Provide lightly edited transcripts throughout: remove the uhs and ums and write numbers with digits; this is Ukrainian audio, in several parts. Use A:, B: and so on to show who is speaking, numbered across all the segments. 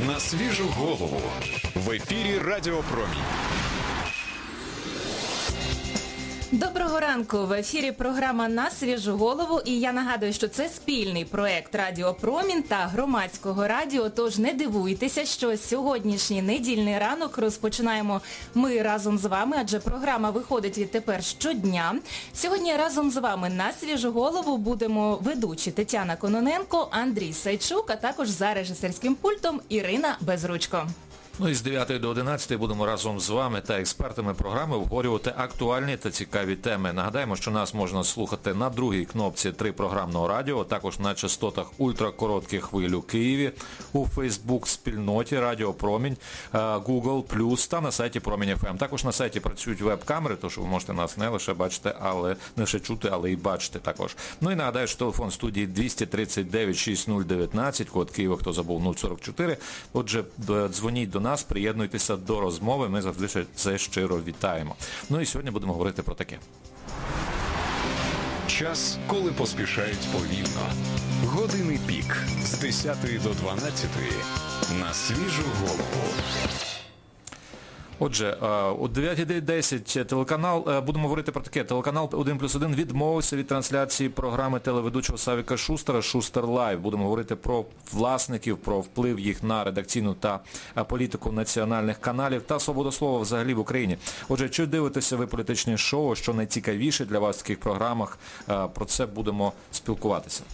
A: На свіжу голову. В ефірі Радіо Промінь.
B: Доброго ранку! В ефірі програма «На свіжу голову». І я нагадую, що це спільний проект Радіо Промінь та Громадського радіо. Тож не дивуйтеся, що сьогоднішній недільний ранок розпочинаємо ми разом з вами, адже програма виходить відтепер щодня. Сьогодні разом з вами на свіжу голову будемо ведучі Тетяна Кононенко, Андрій Сайчук, а також за режисерським пультом Ірина Безручко.
C: Ну і з 9 до 11 будемо разом з вами та експертами програми обговорювати актуальні та цікаві теми. Нагадаємо, що нас можна слухати на другій кнопці 3 програмного радіо, також на частотах ультракоротких хвиль у Києві, у Фейсбук-спільноті Радіо Промінь, Google+, та на сайті Промінь ФМ. Також на сайті працюють веб-камери, тож ви можете нас не лише бачити, не лише чути, але і бачити також. Ну і нагадаю, що телефон студії 239 6019, код Києва, хто забув, 044. Отже, дзвоніть до нас, приєднуйтеся до розмови, ми завжди це щиро вітаємо. Ну і сьогодні будемо говорити про таке.
A: Час, коли поспішають повільно. Години пік з 10 до 12 на свіжу голову.
C: Отже, о 9:10 телеканал, будемо говорити про таке. Телеканал 1+1 відмовився від трансляції програми телеведучого Савіка Шустера «Шустер Лайв». Будемо говорити про власників, про вплив їх на редакційну та політику національних каналів та свободу слова взагалі в Україні. Отже, чи дивитеся ви політичні шоу, що найцікавіше для вас в таких програмах, про це будемо спілкуватися.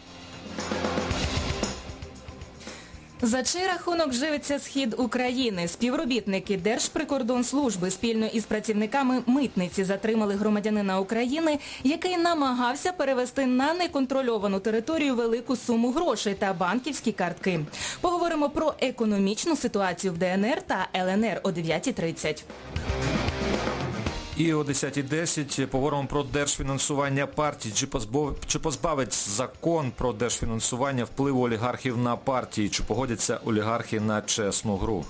B: За чий рахунок живиться схід України? Співробітники Держприкордонслужби спільно із працівниками митниці затримали громадянина України, який намагався перевести на неконтрольовану територію велику суму грошей та банківські картки. Поговоримо про економічну ситуацію в ДНР та ЛНР о 9:30.
C: І о 10:10 поговоримо про держфінансування партій. Чи позбавить закон про держфінансування впливу олігархів на партії? Чи погодяться олігархи на чесну гру?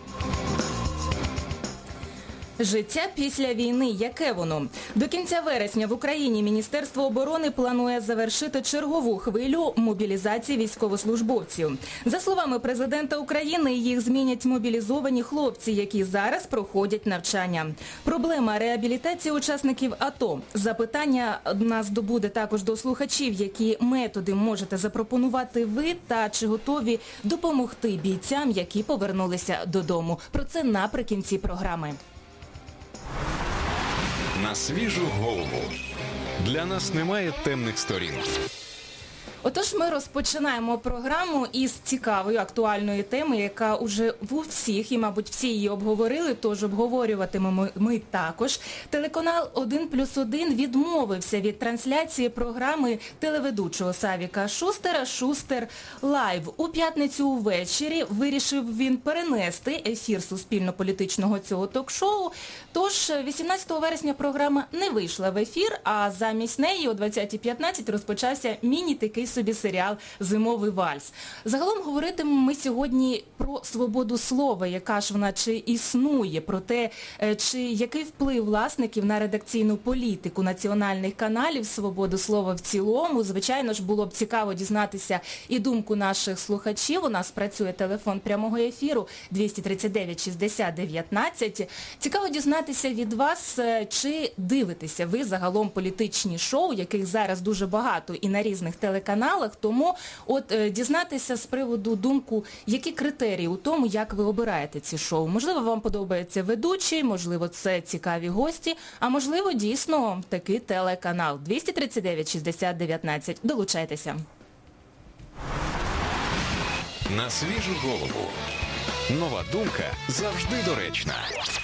B: Життя після війни. Яке воно? До кінця вересня в Україні Міністерство оборони планує завершити чергову хвилю мобілізації військовослужбовців. За словами президента України, їх змінять мобілізовані хлопці, які зараз проходять навчання. Проблема реабілітації учасників АТО. Запитання нас добуде також до слухачів, які методи можете запропонувати ви та чи готові допомогти бійцям, які повернулися додому. Про це наприкінці програми.
A: На свіжу голову. Для нас немає темних сторін.
B: Отож, ми розпочинаємо програму із цікавої актуальної теми, яка уже у всіх, і, мабуть, всі її обговорили, тож обговорюватимемо ми також. Телеканал 1+1 відмовився від трансляції програми телеведучого Савіка Шустера «Шустер Лайв». У п'ятницю увечері вирішив він перенести ефір суспільно-політичного цього ток-шоу. Тож 18 вересня програма не вийшла в ефір, а замість неї о 20:15 розпочався міні-такий собі серіал «Зимовий вальс». Загалом говоритимемо ми сьогодні про свободу слова, яка ж вона чи існує, про те, чи який вплив власників на редакційну політику національних каналів, свободу слова в цілому. Звичайно ж, було б цікаво дізнатися і думку наших слухачів. У нас працює телефон прямого ефіру 239 60 19. Цікаво дізнатися від вас, чи дивитеся ви загалом політичні шоу, яких зараз дуже багато і на різних телеканалах. Тому дізнатися з приводу думку, які критерії у тому, як ви обираєте ці шоу. Можливо, вам подобається ведучий, можливо, це цікаві гості, а можливо, дійсно, такий телеканал. 239 60 19. Долучайтеся.
A: На свіжу голову. Нова думка завжди доречна.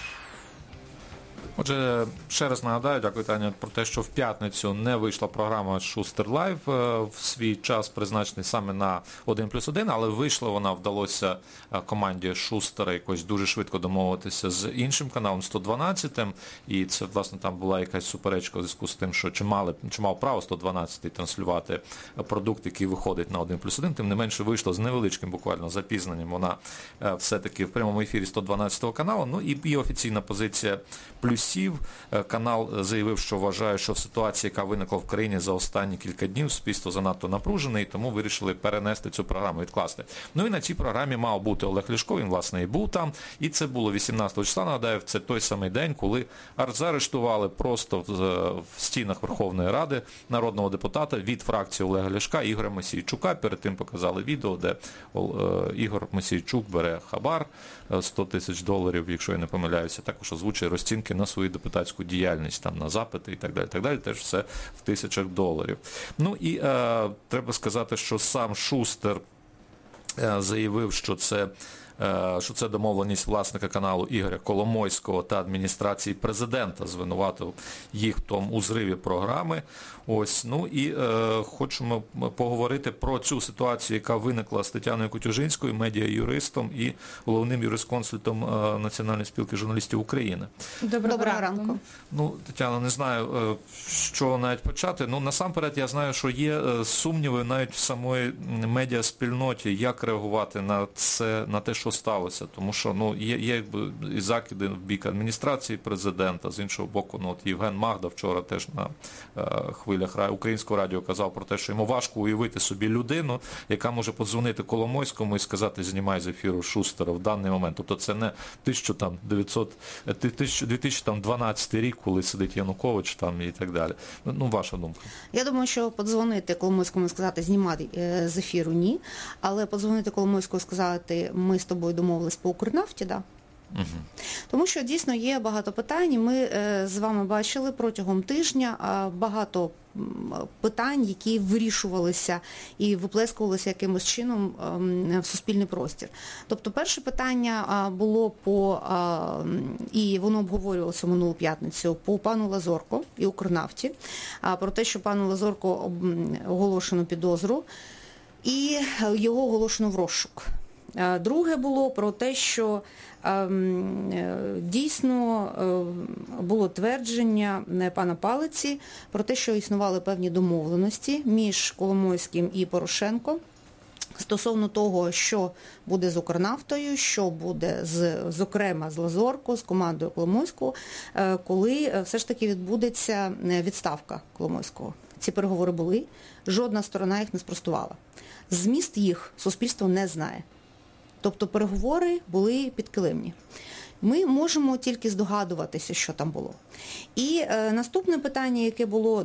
C: Отже, ще раз нагадаю, дякую, Таня, про те, що в п'ятницю не вийшла програма «Шустер Лайв» в свій час, призначений саме на 1+1, але вийшла вона, вдалося команді Шустера якось дуже швидко домовитися з іншим каналом 112-м, і це, власне, там була якась суперечка у зв'язку з тим, що чи мав право 112-й транслювати продукт, який виходить на 1+1, тим не менше вийшла з невеличким буквально запізненням вона все-таки в прямому ефірі 112-го каналу, ну і офіційна позиція плюсів голосів. Канал заявив, що вважає, що в ситуації, яка виникла в країні за останні кілька днів, суспільство занадто напружене, і тому вирішили перенести цю програму, відкласти. Ну і на цій програмі мав бути Олег Ляшко, він, власне, і був там. І це було 18 числа, нагадаю, це той самий день, коли заарештували просто в стінах Верховної Ради народного депутата від фракції Олега Ляшка Ігоря Мосійчука. Перед тим показали відео, де Ігор Мосійчук бере хабар $100 тисяч, якщо я не помиляюся, також озвучує розцінки на свою депутатську діяльність, там, на запити і так далі, теж все в $1000. Ну і треба сказати, що сам Шустер заявив, що це домовленість власника каналу Ігоря Коломойського та адміністрації президента, звинуватив їх у зриві програми. Ось, ну і хочемо поговорити про цю ситуацію, яка виникла з Тетяною Котюжинською, медіа-юристом і головним юрисконсультом Національної спілки журналістів України.
B: Доброго ранку.
C: Ну, Тетяна, не знаю, що навіть почати. Ну, насамперед, я знаю, що є сумніви навіть в самої медіаспільноті, як реагувати на це, на те, що сталося. Тому що, ну, є і закиди в бік адміністрації президента, з іншого боку, ну, от Євген Магда вчора теж на хвилях Українського радіо казав про те, що йому важко уявити собі людину, яка може подзвонити Коломойському і сказати, знімай з ефіру Шустера в даний момент. Тобто це не 2012 рік, коли сидить Янукович там і так далі. Ну, ваша думка.
D: Я думаю, що подзвонити Коломойському і сказати, знімай з ефіру, ні. Але подзвонити Коломойському і сказати, ми з тобою домовились по Укрнафті, да. Угу. Тому що дійсно є багато питань, і ми з вами бачили протягом тижня багато питань, які вирішувалися і виплескувалися якимось чином в суспільний простір. Тобто перше питання було і воно обговорювалося минулу п'ятницю, по пану Лазорко і Укрнафті, про те, що пану Лазорко оголошено підозру і його оголошено в розшук. Друге було про те, що дійсно було твердження пана Палиці про те, що існували певні домовленості між Коломойським і Порошенко стосовно того, що буде з Укрнафтою, що буде зокрема з Лазорко, з командою Коломойського, коли все ж таки відбудеться відставка Коломойського. Ці переговори були, жодна сторона їх не спростувала. Зміст їх суспільство не знає. Тобто переговори були підкилимні. Ми можемо тільки здогадуватися, що там було. І наступне питання, яке було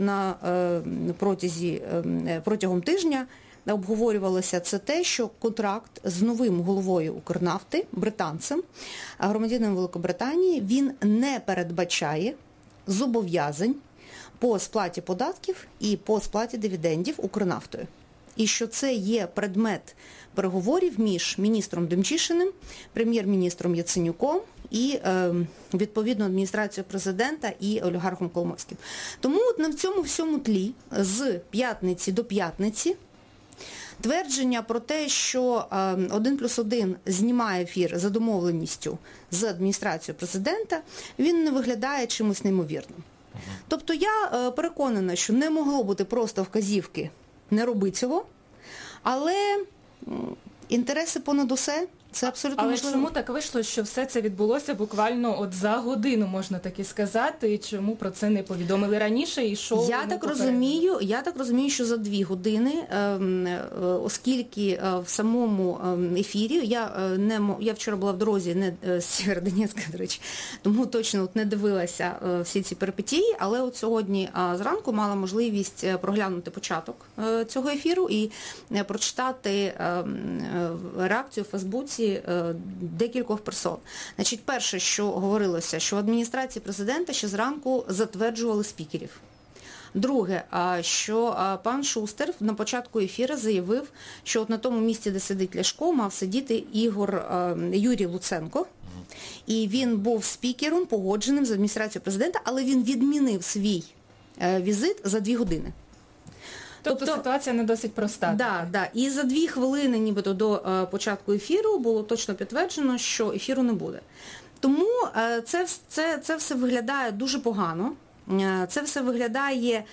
D: протягом тижня, обговорювалося, це те, що контракт з новим головою Укрнафти, британцем, громадянином Великобританії, він не передбачає зобов'язань по сплаті податків і по сплаті дивідендів Укрнафтою. І що це є предмет переговорів між міністром Демчишиним, прем'єр-міністром Яценюком і, відповідно, адміністрацією президента і олігархом Коломойським. Тому от на цьому всьому тлі з п'ятниці до п'ятниці твердження про те, що 1+1 знімає ефір за домовленістю з адміністрацією президента, він не виглядає чимось неймовірним. Тобто я переконана, що не могло бути просто вказівки «не роби цього», але інтереси понад усе, це абсолютно можливо.
B: Але чому так вийшло, що все це відбулося буквально от за годину, можна так і сказати, і чому про це не повідомили раніше і що?
D: Я так розумію, що за 2 години, оскільки в самому ефірі, я вчора була в дорозі, не з Сєвєродонецька, до речі, тому точно не дивилася всі ці перипетії, але от сьогодні зранку мала можливість проглянути початок цього ефіру і прочитати реакцію в Фейсбуці декількох персон. Значить, перше, що говорилося, що в адміністрації президента ще зранку затверджували спікерів. Друге, що пан Шустер на початку ефіру заявив, що от на тому місці, де сидить Ляшко, мав сидіти Юрій Луценко. І він був спікером, погодженим з адміністрацією президента, але він відмінив свій візит за 2 години.
B: Тобто ситуація не досить проста.
D: Так. І за 2 хвилини нібито до початку ефіру було точно підтверджено, що ефіру не буде. Тому це все виглядає дуже погано. Це все виглядає,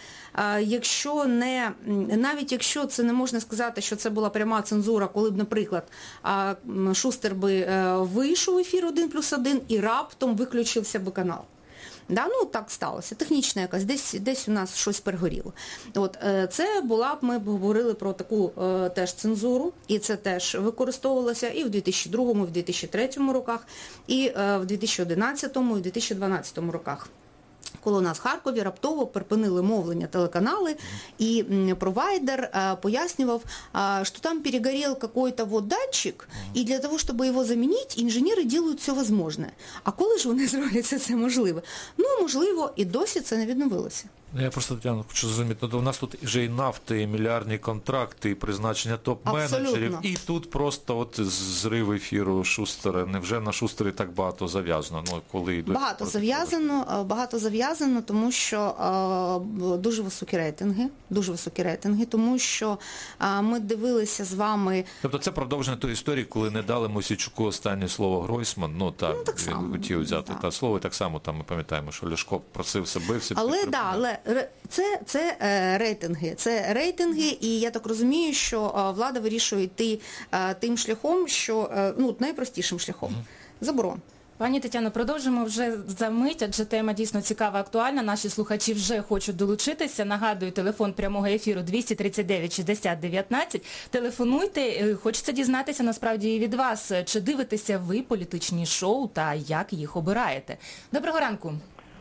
D: навіть якщо це не можна сказати, що це була пряма цензура, коли б, наприклад, Шустер би вийшов в ефір 1+1 і раптом виключився би канал. Да, ну так сталося, технічна якась, десь у нас щось перегоріло. От, це була б, ми б говорили про таку теж цензуру, і це теж використовувалося і в 2002, і в 2003 роках, і в 2011, і в 2012 роках. Коли у нас в Харкові раптово припинили мовлення телеканали, і провайдер пояснював, що там перегорел какой-то вот датчик, і для того, щоб його замінити, інженери роблять все можливе. А коли ж вони зроблять це можливе? Ну, можливо, і досі це не відновилося.
C: Я просто, Тетяно, хочу зрозуміти, у нас тут вже і нафти, і мільярдні контракти, і призначення топ-менеджерів,
D: Абсолютно.
C: і тут просто от зрив ефіру Шустера. Невже на Шустері так багато зав'язано? Ну, коли йдуть
D: Багато зав'язано, тому що дуже високі рейтинги, тому що ми дивилися з вами...
C: Тобто це продовження тої історії, коли не дали Мосійчуку останнє слово Гройсман, ну так він хотів взяти те слово, і так само там ми пам'ятаємо, що Ляшко просився, бився.
D: Але це рейтинги, і я так розумію, що влада вирішує йти тим шляхом, що, ну, найпростішим шляхом. Заборон.
B: Пані Тетяно, продовжимо вже за мить, адже тема дійсно цікава, актуальна. Наші слухачі вже хочуть долучитися. Нагадую, телефон прямого ефіру 239 60 19. Телефонуйте. Хочеться дізнатися насправді і від вас. Чи дивитеся ви політичні шоу та як їх обираєте? Доброго ранку.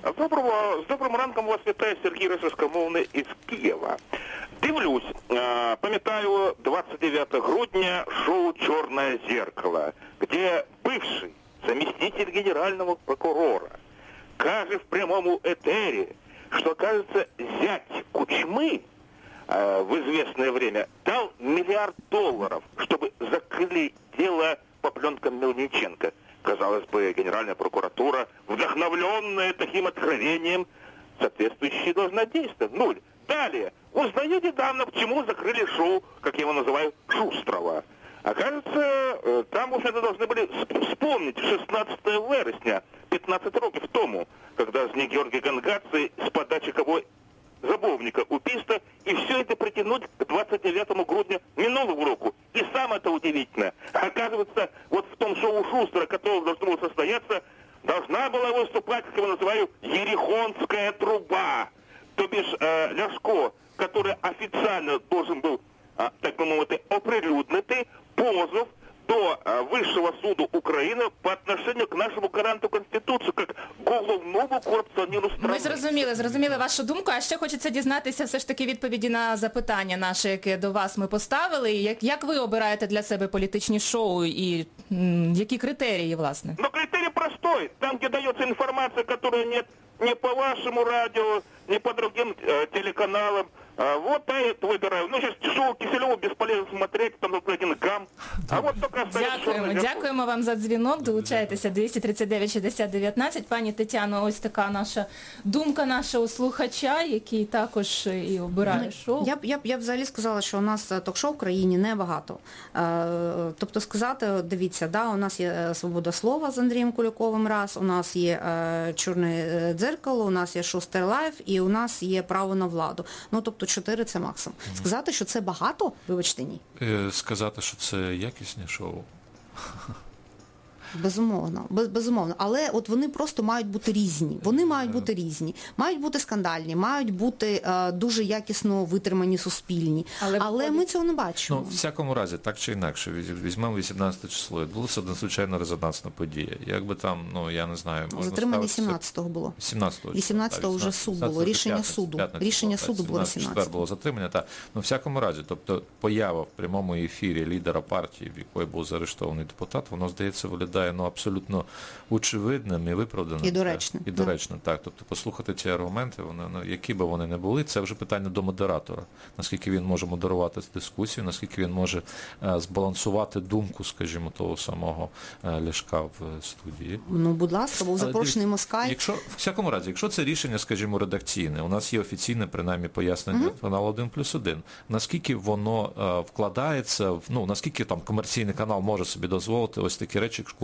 E: З добрим ранком вас вітає Сергій Російськомовний із Києва. Дивлюсь, пам'ятаю 29 грудня шоу «Черное зеркало», где бывший заместитель генерального прокурора каже в прямому этере, что, кажется, зять Кучмы в известное время дал $1 миллиард, чтобы закрыли дело по пленкам Мельниченко. Казалось бы, Генеральная прокуратура, вдохновленная таким откровением, соответствующие должна действовать. Нуль. Далее. Узнаю недавно, почему закрыли шоу, как я его называю, Шустрова. Окажется, там уже должны были вспомнить 16 вересня, 15 років тому, когда Зні Георгий Гонгадзе с подачи кого забовника убийства, и все это притянуть к 29 грудня минулого року. И самое это удивительное, оказывается, вот в том шоу Шустера, которое должно было состояться, должна была выступать, как я его называю, Ерехонская труба. То бишь Ляшко, который официально должен был, так бы мовити, оприлюднити позов до Высшего суду Украины по отношению к нашему гаранту Конституции, как головному корупціонеру страны.
B: Ми зрозуміли вашу думку, а ще хочеться дізнатися все ж таки відповіді на запитання наше, яке до вас ми поставили. Як ви обираєте для себе політичні шоу і які критерії, власне?
E: Ну, критерий простой. Там, где дается информация, которая нет ни по вашему радио, ни по другим телеканалам, вот я выбираю. Ну, сейчас шоу Киселева бесполезно смотреть, там только один гам. А вот только остается...
B: Дякуємо вам за дзвінок. Долучайтеся 239 60 19. Пані Тетяно, ось така наша думка нашого слухача, який також і обирає шоу.
D: Я б взагалі сказала, що у нас ток-шоу в країні небагато. Тобто сказати, дивіться, да, у нас є «Свобода слова» з Андрієм Куликовим раз, у нас є «Чорне дзеркало», у нас є «Шустер Лайф» і у нас є «Право на владу». Ну, тобто 4 це максимум. Сказати, що це багато, вибачте, ні.
C: Сказати, що це якісне шоу?
D: Безумовно. Але от вони просто мають бути різні. Мають бути скандальні, мають бути дуже якісно витримані суспільні. Але ми цього не бачимо.
C: Ну, в всякому разі, так чи інакше, візьмемо 18 число. Відбулася надзвичайно резонансна подія. Якби там, ну, я не знаю, можна
D: затримання 17-го було. 18-го вже суд було, рішення суду. Рішення суду було 18-го.
C: Було затримання, так. Ну, в всякому разі, тобто поява в прямому ефірі лідера партії, в якої був заарештований депутат, воно, здається, виглядає абсолютно очевидним і виправданим.
D: І
C: доречним. Так. Тобто послухати ці аргументи, які би вони не були, це вже питання до модератора. Наскільки він може модерувати дискусію, наскільки він може збалансувати думку, скажімо, того самого Ляшка в студії.
D: Ну, будь ласка, був запрошений Москаль.
C: В всякому разі, якщо це рішення, скажімо, редакційне, у нас є офіційне, принаймні, пояснення каналу 1+1, наскільки воно вкладається, наскільки там комерційний канал може собі дозволити ось такі речі, коли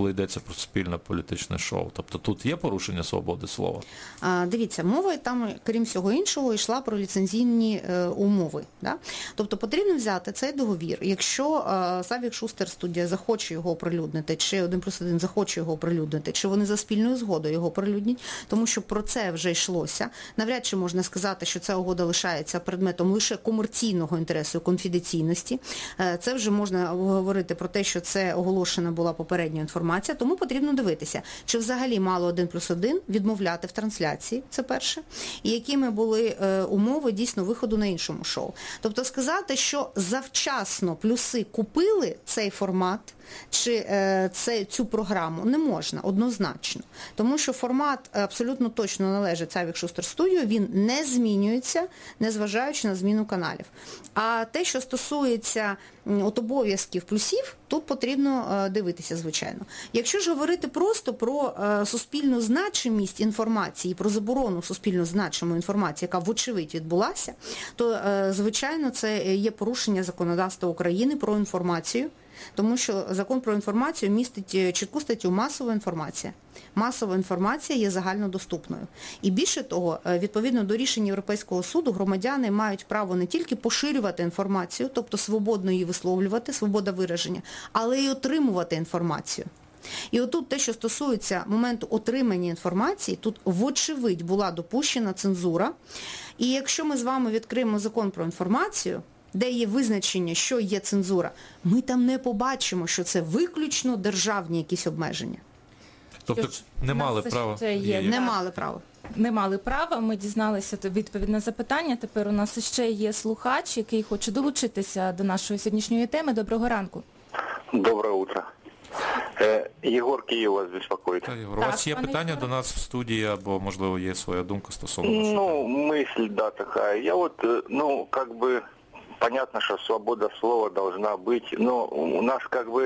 C: коли йдеться про спільне політичне шоу? Тобто тут є порушення свободи слова?
D: Дивіться, мова там, крім всього іншого, йшла про ліцензійні умови. Да? Тобто потрібно взяти цей договір. Якщо Савік Шустер студія захоче його оприлюднити, чи 1+1 захоче його оприлюднити, чи вони за спільною згодою його оприлюднять, тому що про це вже йшлося. Навряд чи можна сказати, що ця угода лишається предметом лише комерційного інтересу і конфіденційності. Це вже можна говорити про те, що це оголошена була попередня інформація, тому потрібно дивитися, чи взагалі мало 1+1 відмовляти в трансляції, це перше, і якими були умови дійсно виходу на іншому шоу. Тобто сказати, що завчасно плюси купили цей формат, чи цю програму не можна, однозначно. Тому що формат абсолютно точно належить Савік Шустер Студіо, він не змінюється, незважаючи на зміну каналів. А те, що стосується обов'язків плюсів, тут потрібно дивитися, звичайно. Якщо ж говорити просто про суспільну значимість інформації, про заборону суспільно значимої інформації, яка вочевидь відбулася, то, звичайно, це є порушення законодавства України про інформацію, тому що закон про інформацію містить чітку статтю «Масова інформація». Масова інформація є загальнодоступною. І більше того, відповідно до рішень Європейського суду, громадяни мають право не тільки поширювати інформацію, тобто свободно її висловлювати, свобода вираження, але й отримувати інформацію. І отут те, що стосується моменту отримання інформації, тут вочевидь була допущена цензура. І якщо ми з вами відкриємо закон про інформацію, де є визначення, що є цензура, ми там не побачимо, що це виключно державні якісь обмеження.
C: Тобто не мали права?
D: Не мали права.
B: Не мали права, ми дізналися відповідь на запитання. Тепер у нас ще є слухач, який хоче долучитися до нашої сьогоднішньої теми. Доброго ранку.
F: Доброе утро. Єгор, Київ вас беспокоит.
C: Єгор, у вас є питання до нас в студії, або, можливо, є своя думка стосовно нашої теми?
F: Мысль, да, такая. Я вот, понятно, что свобода слова должна быть, но у нас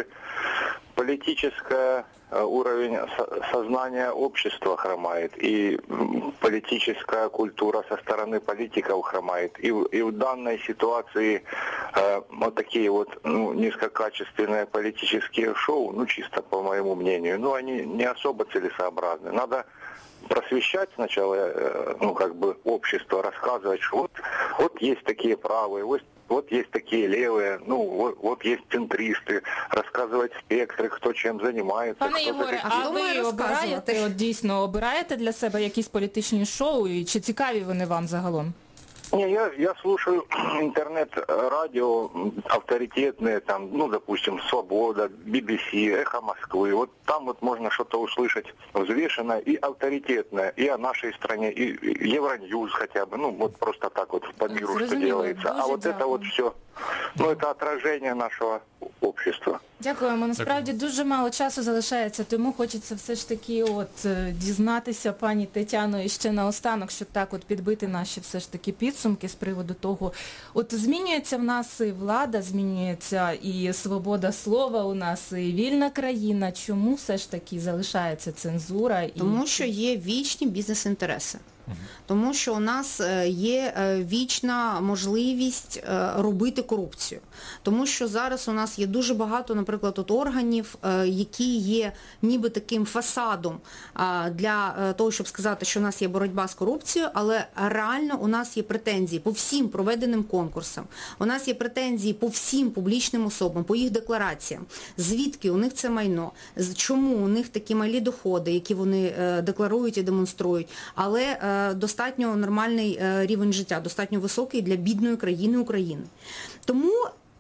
F: политический уровень сознания общества хромает, и политическая культура со стороны политиков хромает. И в данной ситуации вот такие вот низкокачественные политические шоу, чисто по моему мнению, они не особо целесообразны. Надо просвещать сначала, общество, рассказывать, что вот есть такие правые, вот есть такие левые, вот есть центристы, рассказывать спектры, кто чем занимается.
B: Пане Єгоре, а ви обираєте, дійсно обираєте для себе якісь політичні шоу, і чи цікаві вони вам загалом?
F: Не, я слушаю интернет-радио авторитетные, допустим, «Свобода», BBC, «Эхо Москвы». Вот там вот можно что-то услышать взвешенное и авторитетное, и о нашей стране, и Евроньюз хотя бы, просто так вот по миру, что делается. А вот это вот все, это отражение нашего общества.
B: Дякуємо. Насправді дуже мало часу залишається, тому хочеться все ж таки дізнатися, пані Тетяно, і ще наостанок, щоб так підбити наші все ж таки підсумки з приводу того. Змінюється в нас і влада, змінюється і свобода слова у нас, і вільна країна. Чому все ж таки залишається цензура?
D: Тому що є вічні бізнес-інтереси. Тому що у нас є вічна можливість робити корупцію. Тому що зараз у нас є дуже багато, наприклад, органів, які є ніби таким фасадом для того, щоб сказати, що у нас є боротьба з корупцією, але реально у нас є претензії по всім проведеним конкурсам, у нас є претензії по всім публічним особам, по їх деклараціям, звідки у них це майно, чому у них такі малі доходи, які вони декларують і демонструють, але достатньо нормальний рівень життя, достатньо високий для бідної країни України. Тому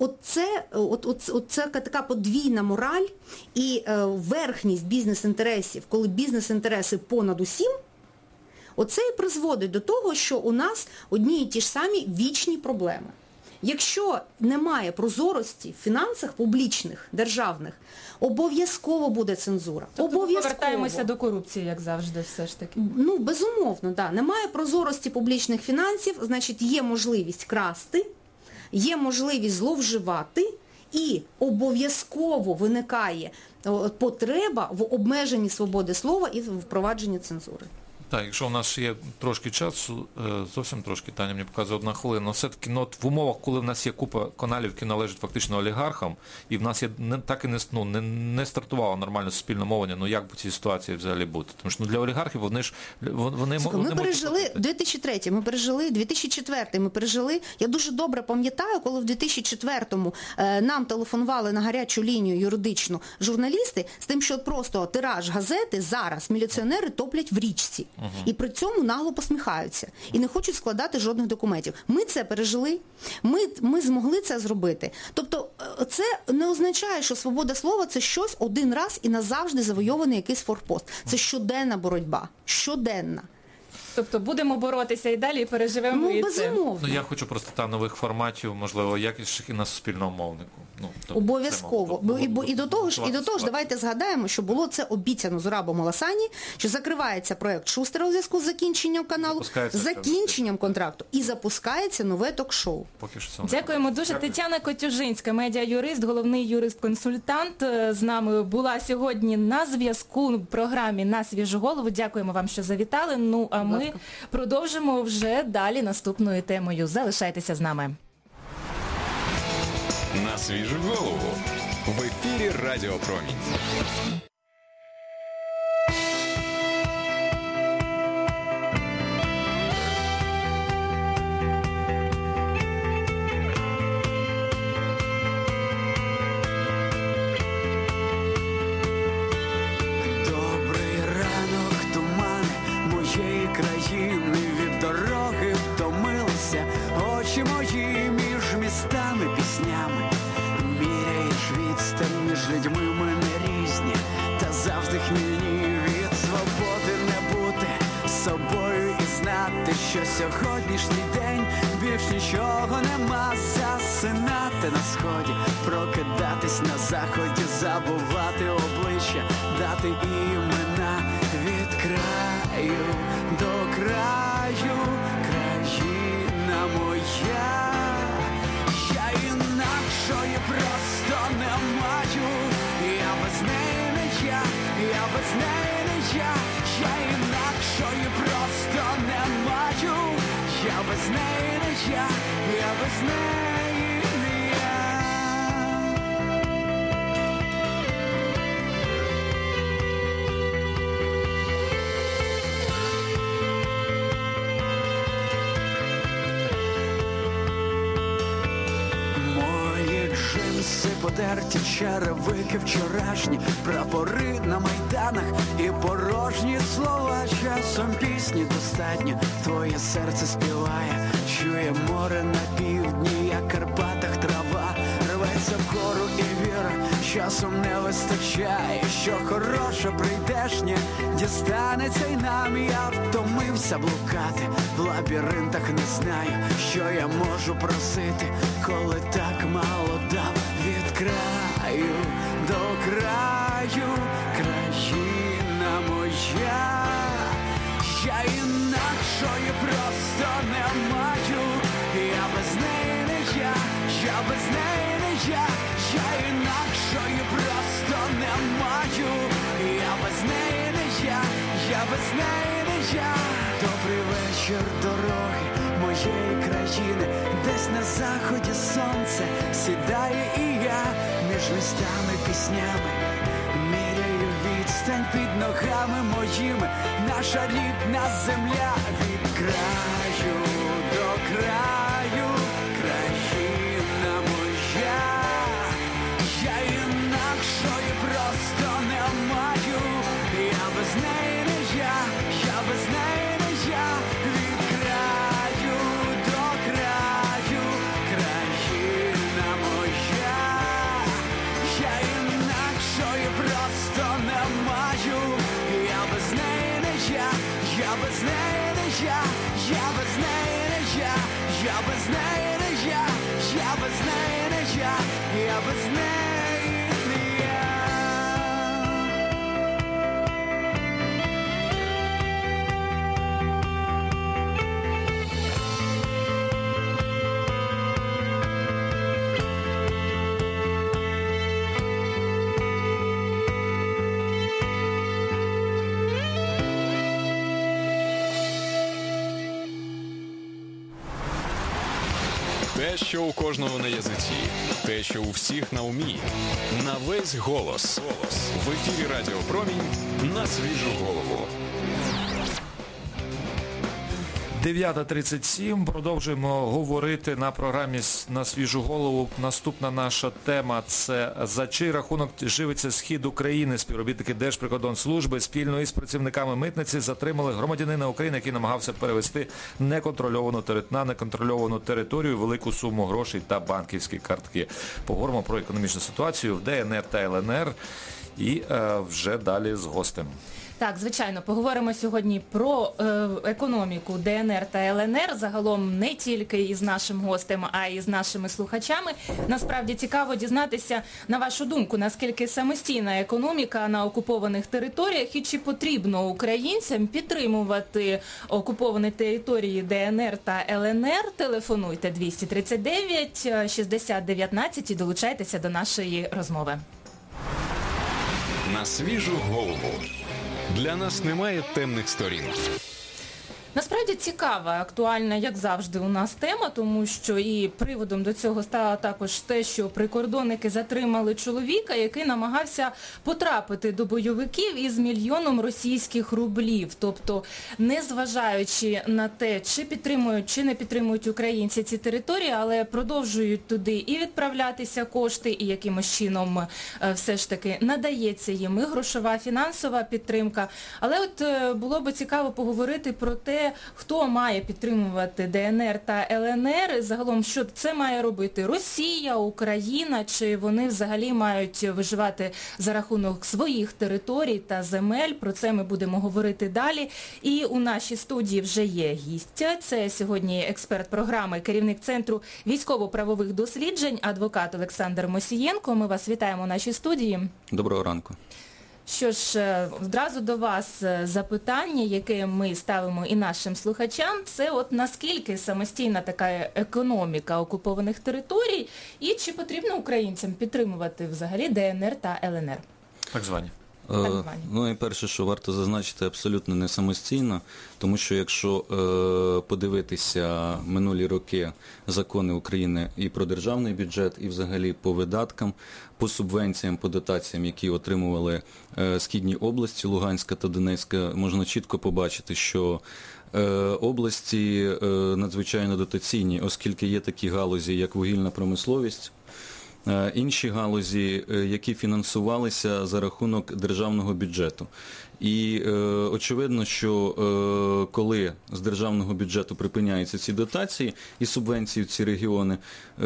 D: це така подвійна мораль і верхність бізнес-інтересів, коли бізнес-інтереси понад усім, оце і призводить до того, що у нас одні і ті ж самі вічні проблеми. Якщо немає прозорості в фінансах публічних, державних, обов'язково буде цензура.
B: Тобто ми повертаємося до корупції, як завжди, все ж таки.
D: Безумовно, так. Немає прозорості публічних фінансів, значить є можливість красти, є можливість зловживати і обов'язково виникає потреба в обмеженні свободи слова і впровадженні цензури.
C: Так, якщо у нас ще є трошки часу, зовсім трошки, Таня мені показує 1 хвилина, все-таки в умовах, коли в нас є купа каналів, які належать фактично олігархам, і в нас є так і не стартувало нормальне суспільне мовлення, як в цій ситуації взагалі бути? Тому що для олігархів
D: ми пережили 2003, ми пережили 2004, ми пережили. Я дуже добре пам'ятаю, коли в 2004-му нам телефонували на гарячу лінію юридичну журналісти з тим, що просто тираж газети зараз міліціонери топлять в річці. І при цьому нагло посміхаються. І не хочуть складати жодних документів. Ми це пережили, ми змогли це зробити. Тобто це не означає, що свобода слова – це щось один раз і назавжди завойований якийсь форпост. Це щоденна боротьба. Щоденна.
B: Тобто будемо боротися і далі, і переживемо і це.
D: Безумовно.
C: Я хочу просто нових форматів, можливо, якісних і на суспільному мовнику.
D: Обов'язково. І до того ж, давайте згадаємо, що було це обіцяно Зурабом Аласані, що закривається проєкт Шустера у зв'язку з закінченням каналу, закінченням контракту, і запускається нове ток-шоу.
B: Дякуємо дуже. Тетяна Котюжинська, медіа-юрист, головний юрист-консультант, з нами була сьогодні на зв'язку в програмі «На свіжу голову». Дякуємо вам, що завітали. А ми продовжимо вже далі наступною темою. Залишайтеся з нами.
A: На свіжу голову. В ефірі Радіо Промінь.
G: Добрий ранок, туман моєї країни, від дороги втомилися очі мої між містами, піснями. Міряєш відстань між людьми, ми не різні, та завжди хмільні від свободи не бути собою і знати, що сьогоднішній день більш нічого нема. Засинати на сході, прокидатись на заході, забувати обличчя, дати імена від краю до краю, країна моя. Я інакшої просто не маю, я без неї не я без неї не я інакшої просто не маю, я без неї не я без неї не я. Джинси подерті, черевики вчорашні, прапори на майданах і порожні слова. Часом пісні достатньо, твоє серце співає, чує море на півдні, як в Карпатах трава рветься вгору і віра. Часом не вистачає, що хороше прийдешнє дістанеться й нам. Я втомився блукати в лабіринтах, не знаю, що я можу просити, коли так мало дав. Від краю до краю, країна моя. Я інакшої просто не маю, я без неї не я без неї не я інакшої просто не маю, я без неї не я без неї не я. Добрий вечір, дороги моєї країни, десь на заході сонце сідає, і я між листями, піснями міряю відстань під ногами моїми. Наша рідна земля від краю до краю, країна моя. Я інакшої просто не маю, я без неї не я без неї не я. Від краю до краю, країна моя. Я інакшої просто не маю, я без неї не я без неї не я без неї не я без неї не я без неї не я без неї не я.
A: Те, що у кожного на язиці, те, що у всіх на умі, на весь голос. В ефірі Радіо Промінь на свіжу голову.
C: 9:37. Продовжуємо говорити на програмі «На свіжу голову». Наступна наша тема – це за чий рахунок живиться схід України. Співробітники Держприкордонслужби спільно із працівниками митниці затримали громадянина України, який намагався перевести на неконтрольовану територію велику суму грошей та банківські картки. Поговоримо про економічну ситуацію в ДНР та ЛНР і вже далі з гостем.
B: Так, звичайно, поговоримо сьогодні про економіку ДНР та ЛНР, загалом не тільки із нашим гостем, а й з нашими слухачами. Насправді цікаво дізнатися, на вашу думку, наскільки самостійна економіка на окупованих територіях і чи потрібно українцям підтримувати окуповані території ДНР та ЛНР. Телефонуйте 239 60 19 і долучайтеся до нашої розмови.
A: На свіжу голову. Для нас немає темних сторін.
B: Насправді цікава, актуальна, як завжди, у нас тема, тому що і приводом до цього стало також те, що прикордонники затримали чоловіка, який намагався потрапити до бойовиків із 1 мільйоном російських рублів. Тобто, незважаючи на те, чи підтримують, чи не підтримують українці ці території, але продовжують туди і відправлятися кошти, і якимось чином все ж таки надається їм і грошова, фінансова підтримка. Але от було б цікаво поговорити про те, хто має підтримувати ДНР та ЛНР, загалом, що це має робити Росія, Україна, чи вони взагалі мають виживати за рахунок своїх територій та земель. Про це ми будемо говорити далі. І у нашій студії вже є гість. Це сьогодні експерт програми, керівник Центру військово-правових досліджень, адвокат Олександр Мосієнко. Ми вас вітаємо у нашій студії.
H: Доброго ранку.
B: Що ж, одразу до вас запитання, яке ми ставимо і нашим слухачам, це от наскільки самостійна така економіка окупованих територій і чи потрібно українцям підтримувати взагалі ДНР та ЛНР?
C: Так звані.
H: Ну і перше, що варто зазначити, абсолютно не самостійно, тому що якщо подивитися минулі роки закони України і про державний бюджет, і взагалі по видаткам, по субвенціям, по дотаціям, які отримували східні області, Луганська та Донецька, можна чітко побачити, що області надзвичайно дотаційні, оскільки є такі галузі, як вугільна промисловість, інші галузі, які фінансувалися за рахунок державного бюджету. І очевидно, що коли з державного бюджету припиняються ці дотації і субвенції в ці регіони,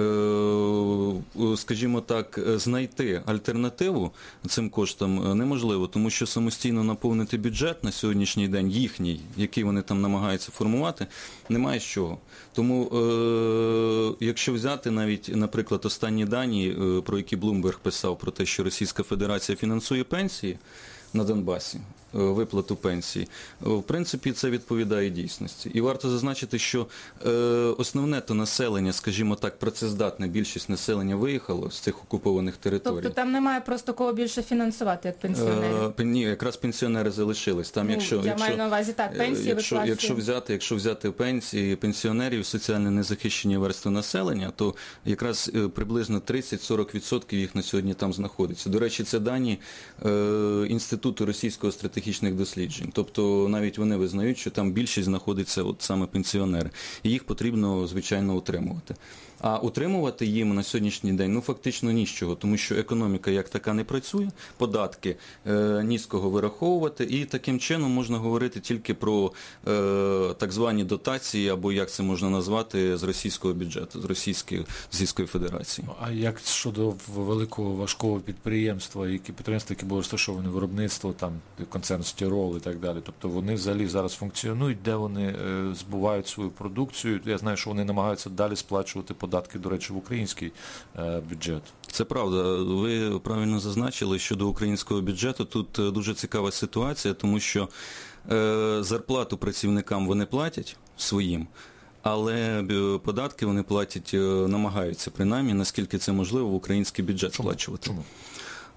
H: скажімо так, знайти альтернативу цим коштам неможливо, тому що самостійно наповнити бюджет на сьогоднішній день їхній, який вони там намагаються формувати, немає з чого. Тому, якщо взяти навіть, наприклад, останні дані, про які Блумберг писав, про те, що Російська Федерація фінансує пенсії на Донбасі, виплату пенсії, в принципі, це відповідає дійсності. І варто зазначити, що основне то населення, скажімо так, працездатне, більшість населення виїхало з цих окупованих територій.
B: Тобто там немає просто кого більше фінансувати, як пенсіонерів?
H: Ні, якраз пенсіонери залишились. Там,
B: я маю на увазі так, пенсії виплачують.
H: Якщо взяти пенсії пенсіонерів, соціально незахищені верстви населення, то якраз приблизно 30-40% їх на сьогодні там знаходиться. До речі, це дані Інституту російського стратегічних досліджень. Тобто навіть вони визнають, що там більшість знаходиться от саме пенсіонери. І їх потрібно, звичайно, утримувати. А утримувати їм на сьогоднішній день, фактично ні з чого, тому що економіка як така не працює, податки ні з кого вираховувати, і таким чином можна говорити тільки про так звані дотації, або як це можна назвати, з російського бюджету, з Російської Федерації.
C: А як щодо великого важкого підприємства, які були розташовані виробництво, там концерн Стирол і так далі, тобто вони взагалі зараз функціонують, де вони збувають свою продукцію? Я знаю, що вони намагаються далі сплачувати податки, до речі, в український бюджет.
H: Це правда. Ви правильно зазначили, щодо українського бюджету тут дуже цікава ситуація, тому що зарплату працівникам вони платять своїм, але податки вони платять, намагаються принаймні, наскільки це можливо, в український бюджет сплачувати.
C: Чому?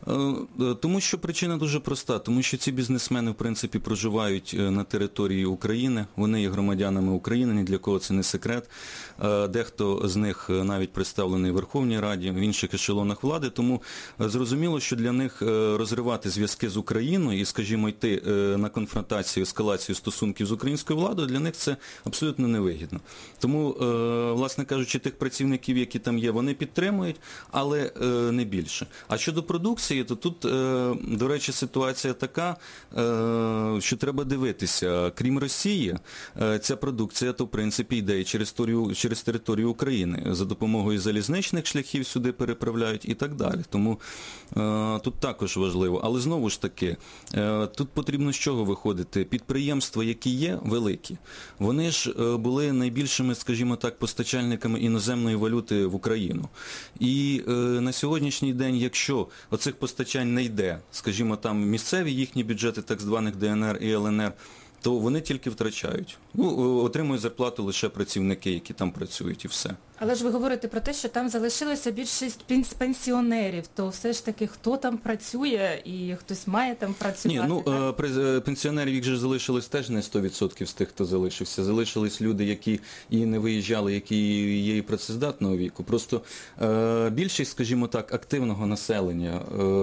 H: Тому що причина дуже проста, тому що ці бізнесмени, в принципі, проживають на території України, вони є громадянами України, ні для кого це не секрет. Дехто з них навіть представлений в Верховній Раді, в інших ешелонах влади, тому зрозуміло, що для них розривати зв'язки з Україною і, скажімо, йти на конфронтацію, ескалацію стосунків з українською владою, для них це абсолютно невигідно. Тому, власне кажучи, тих працівників, які там є, вони підтримують, але не більше. А щодо продукції, то тут, до речі, ситуація така, що треба дивитися. Крім Росії, ця продукція, то в принципі йде і через територію України. За допомогою залізничних шляхів сюди переправляють і так далі. Тому тут також важливо. Але знову ж таки, тут потрібно з чого виходити? Підприємства, які є, великі, вони ж були найбільшими, скажімо так, постачальниками іноземної валюти в Україну. І на сьогоднішній день, якщо оцих постачань не йде, скажімо, там місцеві їхні бюджети, так званих ДНР і ЛНР, то вони тільки втрачають. Отримують зарплату лише працівники, які там працюють, і все.
B: Але ж ви говорите про те, що там залишилося більшість пенсіонерів, то все ж таки хто там працює і хтось має там працювати?
H: Ні, пенсіонерів їх же залишилось теж не 100% з тих, хто залишився. Залишились люди, які і не виїжджали, які є і працездатного віку. Просто більшість, скажімо так, активного населення,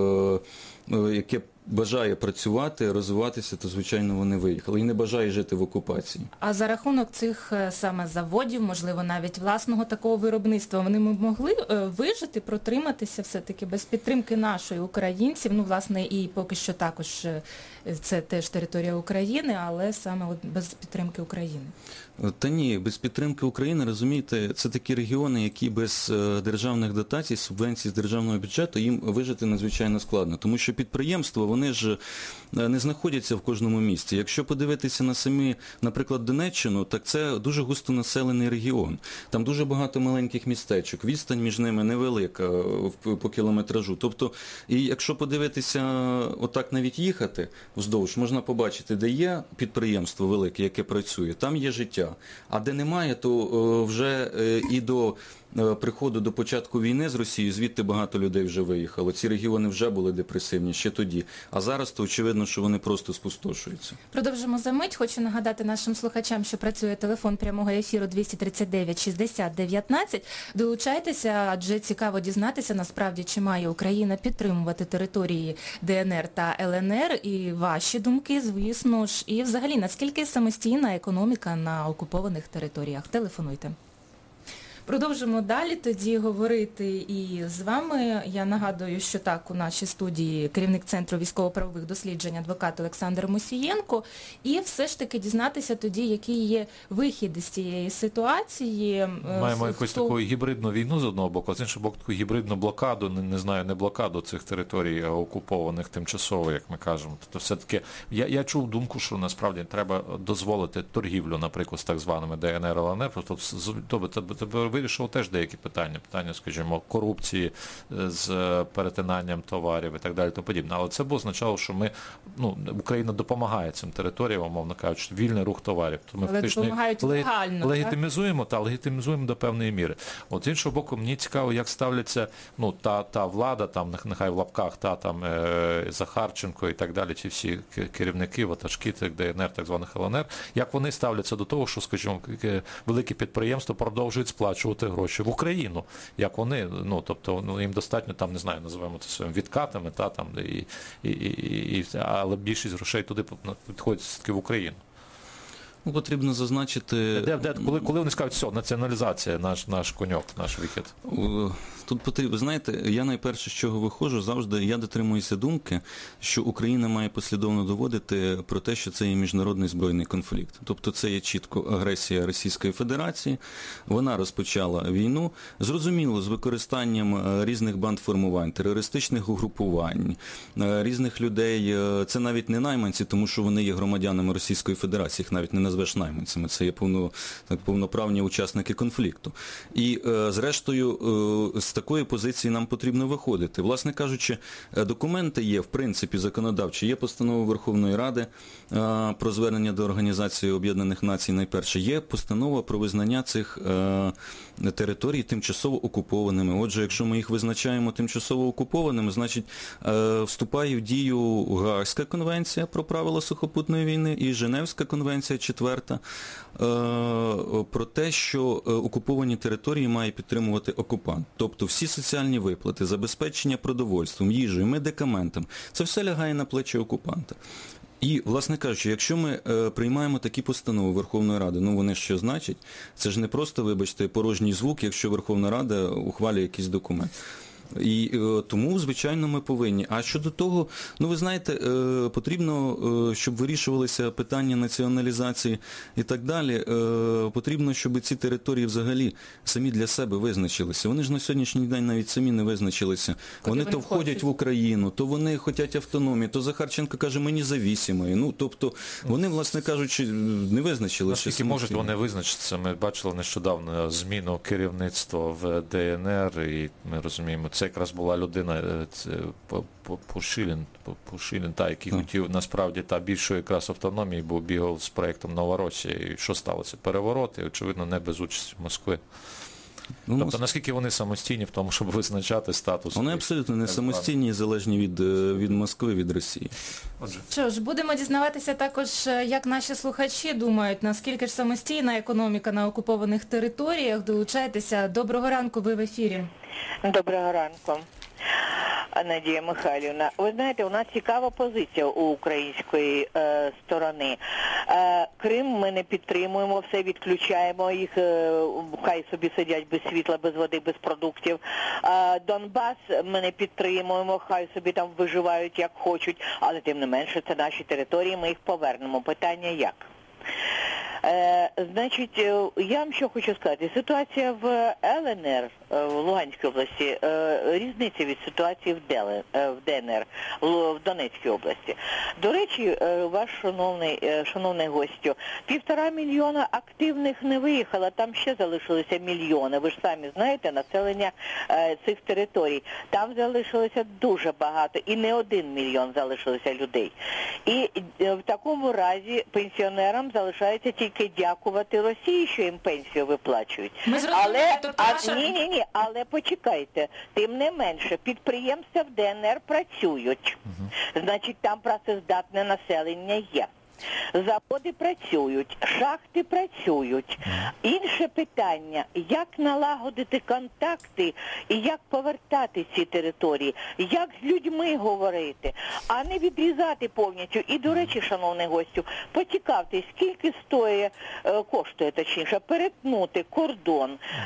H: яке бажає працювати, розвиватися, то, звичайно, вони виїхали. І не бажає жити в окупації.
B: А за рахунок цих саме заводів, можливо, навіть власного такого виробництва, вони могли вижити, протриматися все-таки без підтримки нашої українців? Власне, і поки що також це теж територія України, але саме без підтримки України.
H: Та ні, без підтримки України, розумієте, це такі регіони, які без державних дотацій, субвенцій з державного бюджету, їм вижити надзвичайно складно. Тому що підприємства, вони ж не знаходяться в кожному місті. Якщо подивитися на самі, наприклад, Донеччину, так це дуже густонаселений регіон. Там дуже багато маленьких містечок, відстань між ними невелика по кілометражу. Тобто, і якщо подивитися, отак навіть їхати вздовж, можна побачити, де є підприємство велике, яке працює, там є життя. А де немає, то вже і до приходу до початку війни з Росією, звідти багато людей вже виїхало. Ці регіони вже були депресивні ще тоді. А зараз то очевидно, що вони просто спустошуються.
B: Продовжимо за мить. Хочу нагадати нашим слухачам, що працює телефон прямого ефіру 239 60 19. Долучайтеся, адже цікаво дізнатися, насправді, чи має Україна підтримувати території ДНР та ЛНР, і ваші думки, звісно ж, і взагалі, наскільки самостійна економіка на окупованих територіях. Телефонуйте. Продовжимо далі тоді говорити і з вами. Я нагадую, що так, у нашій студії керівник Центру військово-правових досліджень адвокат Олександр Мусієнко. І все ж таки дізнатися тоді, який є вихід із цієї ситуації.
C: Маємо якусь таку гібридну війну з одного боку, а з іншого боку таку гібридну блокаду, не блокаду цих територій окупованих тимчасово, як ми кажемо. Тобто все-таки я чув думку, що насправді треба дозволити торгівлю, наприклад, з так званими ДНР, ЛНР, просто вирішив теж деякі питання, скажімо, корупції з перетинанням товарів і так далі, то подібне. Але це б означало, що Україна допомагає цим територіям, умовно кажучи, вільний рух товарів. То ми фактично легітимізуємо до певної міри. От з іншого боку, мені цікаво, як ставляться та влада, там нехай в лапках, Захарченко і так далі, ці всі керівники, ватажки цих ДНР, так званих ЛНР, як вони ставляться до того, що, скажімо, великі підприємства продовжують сплачувати гроші в Україну. Як вони, їм достатньо, там, не знаю, називаємо це своїми відкатами, але більшість грошей туди підходять все-таки в Україну.
H: Потрібно зазначити...
C: Коли вони скажуть, все, націоналізація, наш коньок, наш вихід?
H: Тут потрібно, знаєте, я найперше, з чого виходжу, завжди я дотримуюся думки, що Україна має послідовно доводити про те, що це є міжнародний збройний конфлікт. Тобто це є чітко агресія Російської Федерації, вона розпочала війну, зрозуміло, з використанням різних бандформувань, терористичних угрупувань, різних людей, це навіть не найманці, тому що вони є громадянами Російської Федерації, їх навіть не назвеш найманцями, це є повноправні учасники конфлікту. І, зрештою, з такої позиції нам потрібно виходити. Власне кажучи, документи є, в принципі, законодавчі. Є постанова Верховної Ради про звернення до Організації Об'єднаних Націй, найперше. Є постанова про визнання цих територій тимчасово окупованими. Отже, якщо ми їх визначаємо тимчасово окупованими, значить вступає в дію Гаазька конвенція про правила сухопутної війни і Женевська конвенція 4 про те, що окуповані території має підтримувати окупант. Тобто всі соціальні виплати, забезпечення продовольством, їжею, медикаментом, це все лягає на плечі окупанта. І, власне кажучи, якщо ми приймаємо такі постанови Верховної Ради, вони що значать? Це ж не просто, вибачте, порожній звук, якщо Верховна Рада ухвалює якийсь документ. І тому, звичайно, ми повинні. А щодо того, ви знаєте, потрібно, щоб вирішувалися питання націоналізації і так далі, потрібно, щоб ці території взагалі самі для себе визначилися. Вони ж на сьогоднішній день навіть самі не визначилися. Вони то входять в Україну, то вони хочуть автономії, то Захарченко каже, ми независимі. Тобто, вони, власне кажучи, не визначилися.
C: Наскільки можуть вони визначитися? Ми бачили нещодавно зміну керівництва в ДНР, і ми розуміємо, це якраз була людина Пушилін, який хотів насправді більшої якраз автономії, бо бігав з проєктом Новоросія. І що сталося? Переворот, і, очевидно, не без участі Москви. Тобто, наскільки вони самостійні в тому, щоб визначати статус?
H: Вони абсолютно не самостійні і залежні від Москви, від Росії.
B: Що ж, будемо дізнаватися також, як наші слухачі думають, наскільки ж самостійна економіка на окупованих територіях. Долучайтеся. Доброго ранку, ви в ефірі.
I: Доброго ранку. Надія Михайлівна. Ви знаєте, у нас цікава позиція у української сторони. Крим ми не підтримуємо, все відключаємо їх, хай собі сидять без світла, без води, без продуктів. Донбас ми не підтримуємо, хай собі там виживають як хочуть, але тим не менше це наші території, ми їх повернемо. Питання як? Значить, я вам що хочу сказати. Ситуація в ЛНР, в Луганській області, різниця від ситуації в ДНР, в Донецькій області. До речі, ваш шановний гостю, 1,5 мільйона активних не виїхало, там ще залишилося мільйони. Ви ж самі знаєте, населення цих територій. Там залишилося дуже багато, і не 1 мільйон залишилося людей. І в такому разі пенсіонерам залишається тільки дякувати Росії, що їм пенсію виплачують. Але почекайте, тим не менше, підприємства в ДНР працюють. Значить, там працездатне населення є. Заводи працюють, шахти працюють. Інше питання, як налагодити контакти і як повертати ці території, як з людьми говорити, а не відрізати повністю. І, до речі, шановний гостю, поцікавтесь, скільки коштує, точніше, перетнути кордон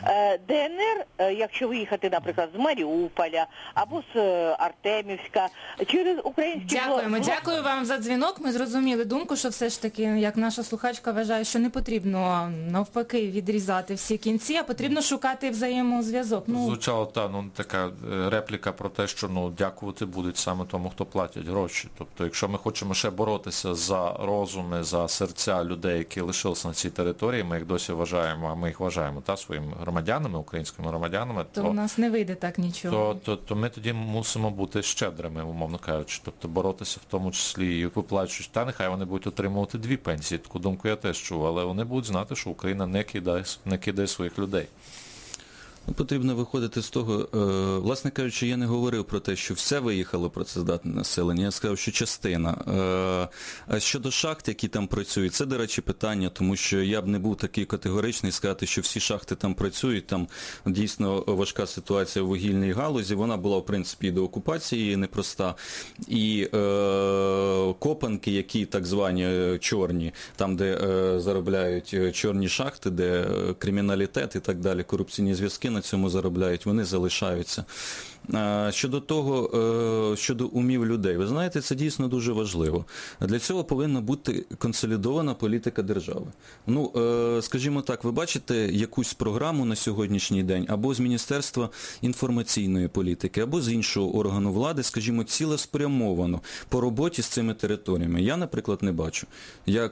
I: ДНР, якщо виїхати, наприклад, з Маріуполя або з Артемівська, через українські...
B: Дякую вам за дзвінок, ми зрозуміли думку, що все ж таки, як наша слухачка вважає, що не потрібно навпаки відрізати всі кінці, а потрібно шукати взаємозв'язок.
C: Звучала така репліка про те, що дякувати будуть саме тому, хто платять гроші. Тобто, якщо ми хочемо ще боротися за розуми, за серця людей, які лишилися на цій території, ми їх досі вважаємо, а ми їх вважаємо своїми громадянами, українськими громадянами,
B: то у нас не вийде так нічого.
C: То ми тоді мусимо бути щедрими, умовно кажучи. Тобто боротися в тому числі і виплачують, нехай вони будуть отримувати 2 пенсії. Таку думку я теж чув, але вони будуть знати, що Україна не кидає своїх людей.
H: Потрібно виходити з того, власне кажучи, я не говорив про те, що все виїхало працездатне населення, я сказав, що частина. А щодо шахт, які там працюють, це, до речі, питання, тому що я б не був такий категоричний сказати, що всі шахти там працюють, там дійсно важка ситуація в вугільній галузі, вона була, в принципі, і до окупації непроста, і копанки, які так звані чорні, там, де заробляють чорні шахти, де криміналітет і так далі, корупційні зв'язки на цьому заробляють, вони залишаються. Щодо того, щодо умів людей, ви знаєте, це дійсно дуже важливо. Для цього повинна бути консолідована політика держави. Скажімо так, ви бачите якусь програму на сьогоднішній день або з Міністерства інформаційної політики, або з іншого органу влади, скажімо, цілеспрямовано по роботі з цими територіями. Я, наприклад, не бачу.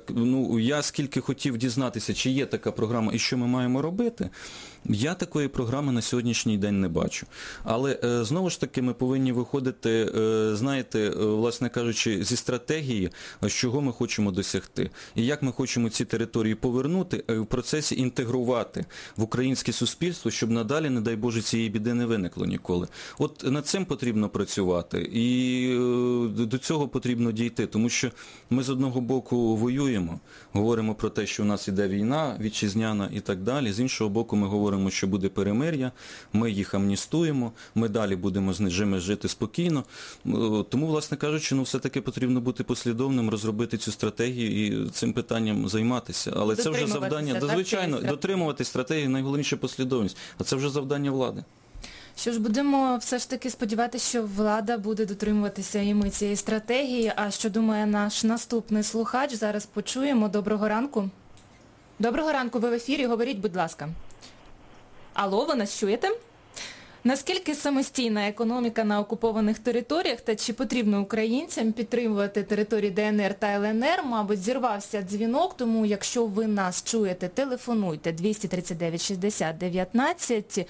H: Я скільки хотів дізнатися, чи є така програма і що ми маємо робити, я такої програми програми на сьогоднішній день не бачу. Але, знову ж таки, ми повинні виходити, знаєте, власне кажучи, зі стратегії, чого ми хочемо досягти. І як ми хочемо ці території повернути, в процесі інтегрувати в українське суспільство, щоб надалі, не дай Боже, цієї біди не виникло ніколи. От над цим потрібно працювати. І до цього потрібно дійти, тому що ми з одного боку воюємо, говоримо про те, що у нас іде війна вітчизняна і так далі. З іншого боку, ми говоримо, що буде перемир'я, ми їх амністуємо, ми далі будемо з ними жити спокійно. Тому, власне кажучи, все-таки потрібно бути послідовним, розробити цю стратегію і цим питанням займатися. Але це вже завдання, звичайно, дотримувати стратегії, найголовніше послідовність. А це вже завдання влади.
B: Що ж, будемо все ж таки сподіватися, що влада буде дотримуватися і ми цієї стратегії. А що думає наш наступний слухач, зараз почуємо. Доброго ранку. Доброго ранку, ви в ефірі, говоріть, будь ласка. Алло, ви нас чуєте? Наскільки самостійна економіка на окупованих територіях та чи потрібно українцям підтримувати території ДНР та ЛНР? Мабуть, зірвався дзвінок, тому якщо ви нас чуєте, телефонуйте 239 60 19.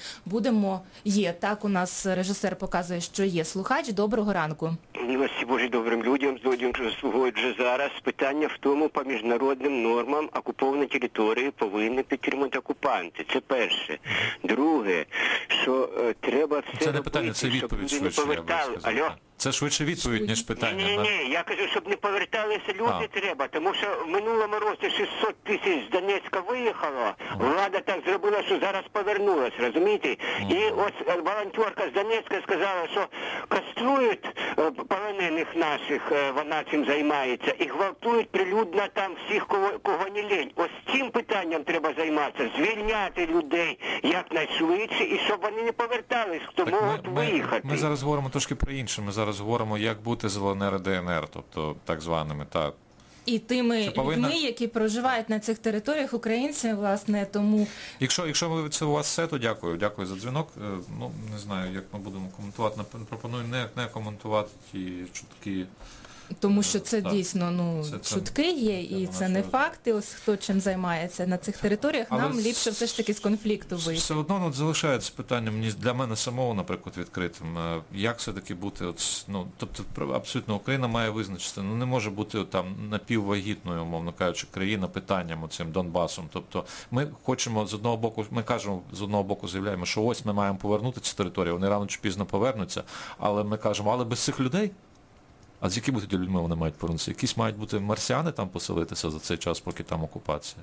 B: Є, так, у нас режисер показує, що є слухач. Доброго ранку.
J: Милості Божій добрим людям, слугують вже зараз. Питання в тому, по міжнародним нормам окуповані території повинні підтримувати окупанти. Це перше. Друге, що треба все
C: це не питання, це відповідь швидше, я би сказав. Це швидше відповідь, ніж питання.
J: Ні, я кажу, щоб не поверталися люди, треба, тому що в минулому році 600 тисяч з Донецька виїхало, влада так зробила, що зараз повернулась, розумієте? І ось волонтерка з Донецька сказала, що каструють полонених наших, вона цим займається, і гвалтують прилюдно там всіх, кого не лень. Ось цим питанням треба займатися, звільняти людей якнайшвидше, і щоб вони не повертались, хто можуть виїхати.
C: Ми зараз говоримо трошки про інше, ми зараз говоримо, як бути з ЛНР і ДНР, тобто так званими, так.
B: І тими людьми, які проживають на цих територіях, українці, власне, тому...
C: Якщо це у вас все, то дякую за дзвінок. Не знаю, як ми будемо коментувати. Пропоную не коментувати ті чутки.
B: Тому що це дійсно, чутки є, і це не факти, ось хто чим займається на цих територіях, нам ліпше все ж таки з конфлікту вийти.
C: Все одно залишається питання для мене самого, наприклад, відкритим. Як все-таки бути, тобто абсолютно Україна має визначитися, не може бути там напіввагітною, умовно кажучи, країна питанням оцим Донбасом. Тобто ми хочемо з одного боку, з одного боку заявляємо, що ось ми маємо повернути ці території, вони рано чи пізно повернуться, але ми кажемо, але без цих людей? А з якими тоді людьми вони мають повернутися? Якісь мають бути марсіани там поселитися за цей час, поки там окупація?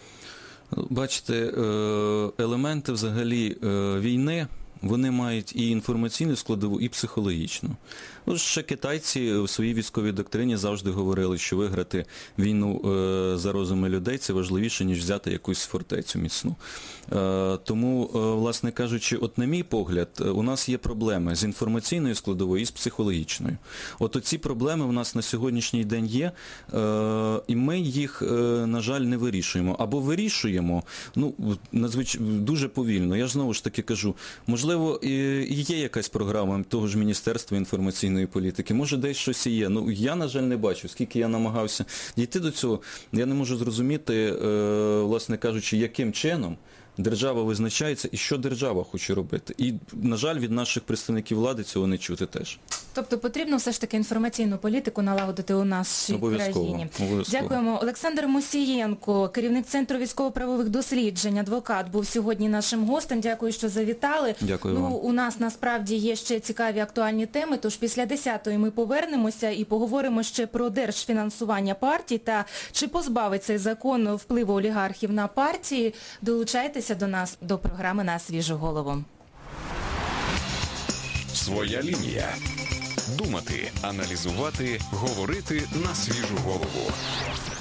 H: Бачите, елементи взагалі війни, вони мають і інформаційну складову, і психологічну. Ще китайці в своїй військовій доктрині завжди говорили, що виграти війну за розуми людей – це важливіше, ніж взяти якусь фортецю міцну. Тому, власне кажучи, на мій погляд, у нас є проблеми з інформаційною складовою і з психологічною. Оці проблеми у нас на сьогоднішній день є, і ми їх, на жаль, не вирішуємо. Або вирішуємо, дуже повільно. Я ж знову ж таки кажу, можливо, і є якась програма того ж Міністерства інформаційної політики, може десь щось і є. Я, на жаль, не бачу, скільки я намагався дійти до цього, я не можу зрозуміти, власне кажучи, яким чином держава визначається і що держава хоче робити. І, на жаль, від наших представників влади цього не чути теж.
B: Тобто потрібно все ж таки інформаційну політику налагодити у нашій країні. Обов'язково. Дякуємо. Олександр Мусієнко, керівник Центру військово-правових досліджень, адвокат, був сьогодні нашим гостем. Дякую, що завітали.
H: Дякую вам.
B: У нас насправді є ще цікаві актуальні теми, тож після 10-ї ми повернемося і поговоримо ще про держфінансування партій та чи позбавить цей закон впливу олігархів на партії. Долучайтеся до нас, до програми «На свіжу голову».
A: Своя лінія. Думати, аналізувати, говорити на свіжу голову.